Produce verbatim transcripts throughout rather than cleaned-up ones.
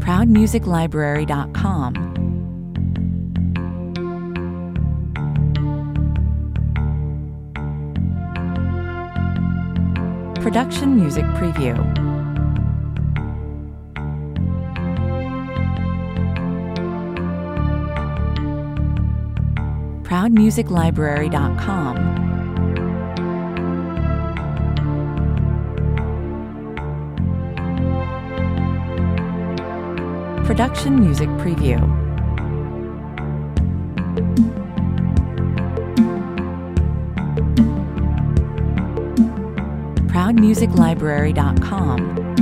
proud music library dot com. Production Music Preview. proud music library dot com. Production Music Preview. proud music library dot com.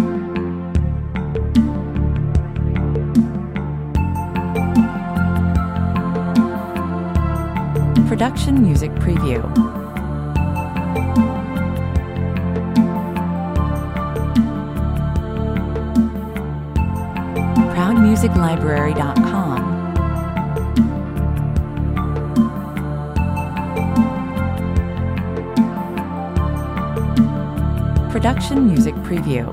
Production Music Preview. proud music library dot com. Production Music Preview.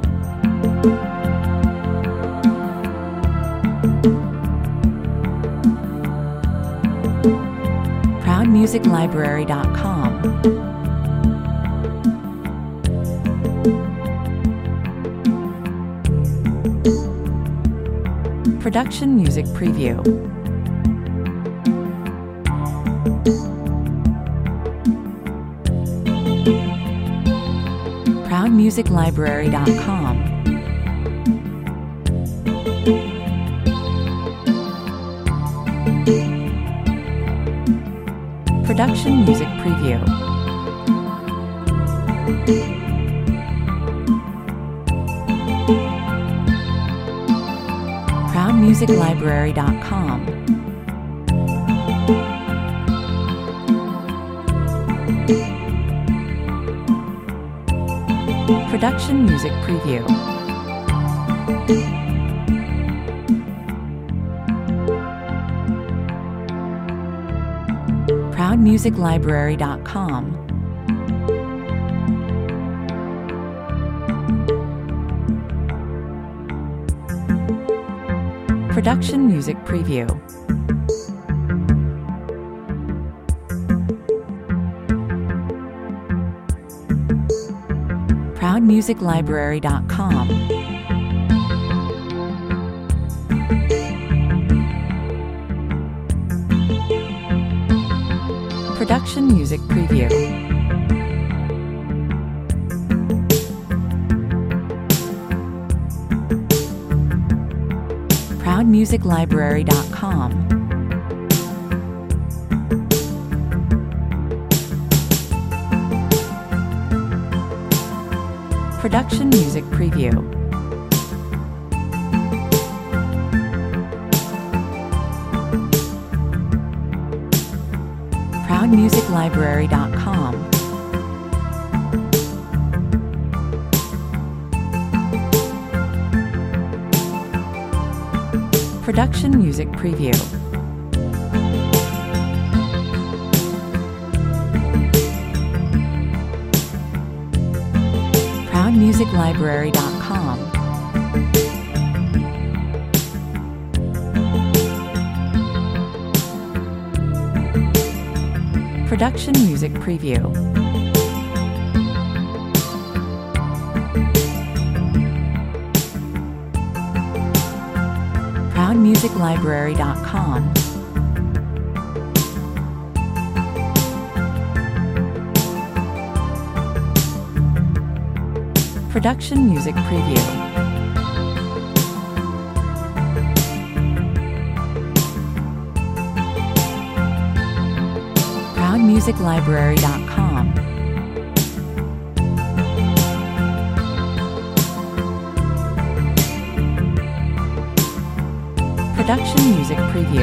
proud music library dot com. Production Music Preview. proud music library dot com. Production Music Preview. proud music library dot com. Production Music Preview. proud music library dot com. Production Music Preview. proud music library dot com. Production Music Preview. proud music library dot com. Production Music Preview. proud music library dot com. Production Music Preview. proud music library dot com. Production Music Preview. proud music library dot com. Production Music Preview. proud music library dot com. Production Music Preview.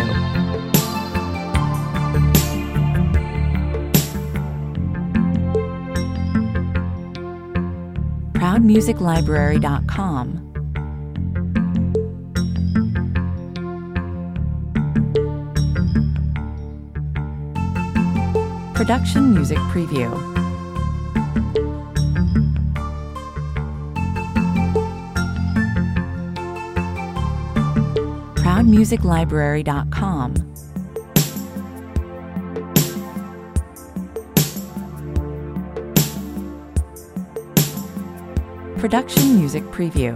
proud music library dot com. Production Music Preview. proud music library dot com. Production Music Preview.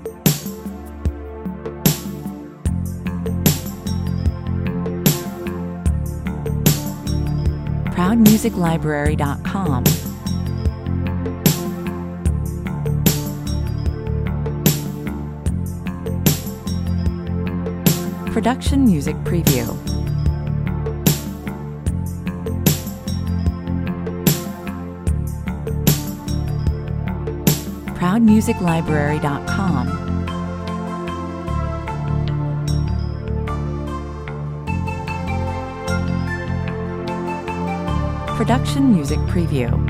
proud music library dot com. Production Music Preview. proud music library dot com. Production Music Preview.